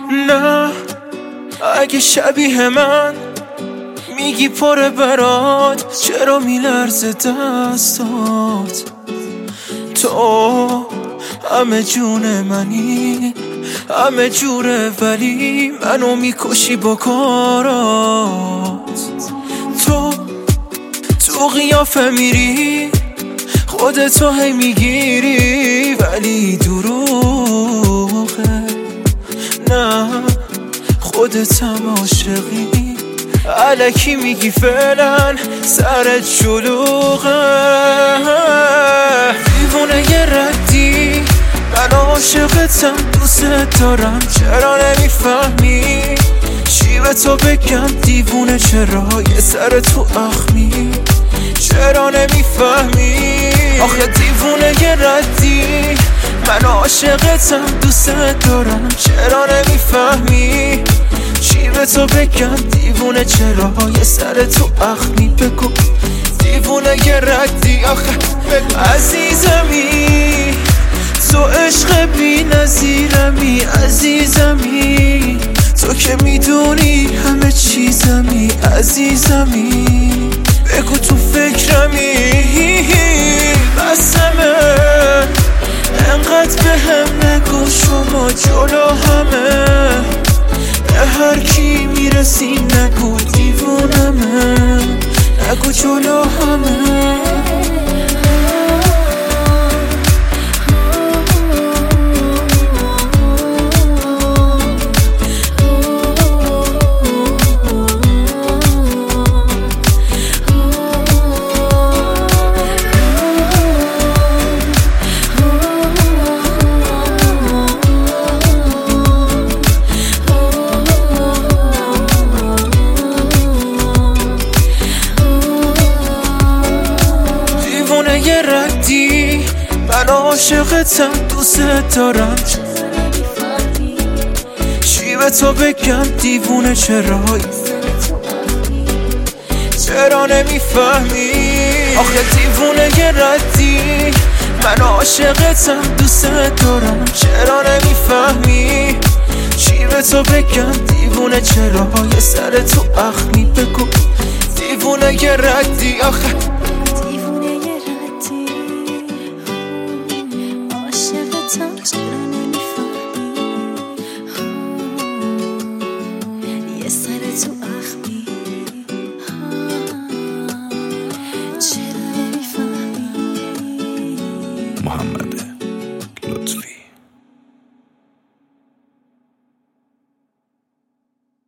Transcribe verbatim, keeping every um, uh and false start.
نه اگه شبیه من میگی پره برات، چرا میلرزه دستات؟ تو همه جون منی، همه جوره، ولی منو میکشی با کارات. تو تو قیافه میری، خودتو هی میگیری، ولی دروغه. نه خودتم عاشقی، الکی میگی فعلا سرت شلوغه. دیوونه یه ردی، من عاشقتم، دوست دارم، چرا نمیفهمی؟ چی به تو بگم دیوونه، چرا یه سر تو اخمی؟ چرا نمیفهمی؟ آخه دیوونه یه ردی، من عاشقتم، دوست دارم، چرا نمیفهمی؟ چی به تو بگم دیوونه، چرا یه سر تو اخمی؟ بگو دیوونه یه ردی. آخه عزیزمی، تو عشق بی نظیرمی، عزیزمی، تو که میدونی همه چیزمی، عزیزمی، بگو تو فکرمی. بسمه انقدر به هم نگو، شما جلو همه به هر کی میرسی نگو دیوونمه، نگو جلو همه. یه ردی، من عاشقتم، دوست دارم، چی به تو بگم دیوونه، چرا چرا نمیفهمی؟ آخه دیوونه یه ردی، من عاشقتم، دوست دارم، چرا نمیفهمی؟ چی به تو بگم دیوونه، چرا یه سر تو اخمی؟ بگو دیوونه یه ردی. آخه